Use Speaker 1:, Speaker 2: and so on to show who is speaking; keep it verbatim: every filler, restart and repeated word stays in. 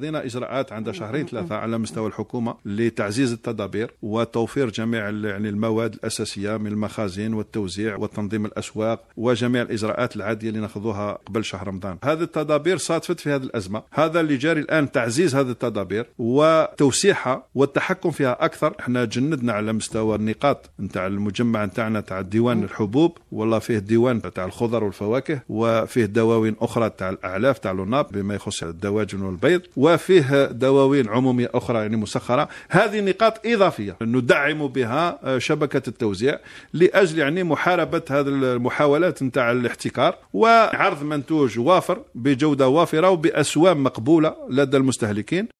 Speaker 1: خذينا إجراءات عند شهرين ثلاثة على مستوى الحكومة لتعزيز التدابير وتوفير جميع يعني المواد الأساسية من المخازن والتوزيع وتنظيم الأسواق وجميع الإجراءات العادية اللي نأخذوها قبل شهر رمضان. هذه التدابير صادفت في هذه الأزمة، هذا اللي جاري الآن تعزيز هذه التدابير وتوسيعها والتحكم فيها أكثر. احنا جندنا على مستوى النقاط نتاع المجمع نتاعنا تاع ديوان الحبوب، والله فيه ديوان تاع الخضر والفواكه، وفيه دواوين أخرى تاع الأعلاف تاع لوناب بما يخص الدواجن والبيض، وفيه دواوين عمومية أخرى يعني مسخرة. هذه نقاط إضافية ندعم بها شبكة التوزيع لأجل يعني محاربة هذه المحاولات نتاع الاحتكار وعرض منتوج وافر بجودة وافرة وبأسواق مقبولة لدى المستهلكين.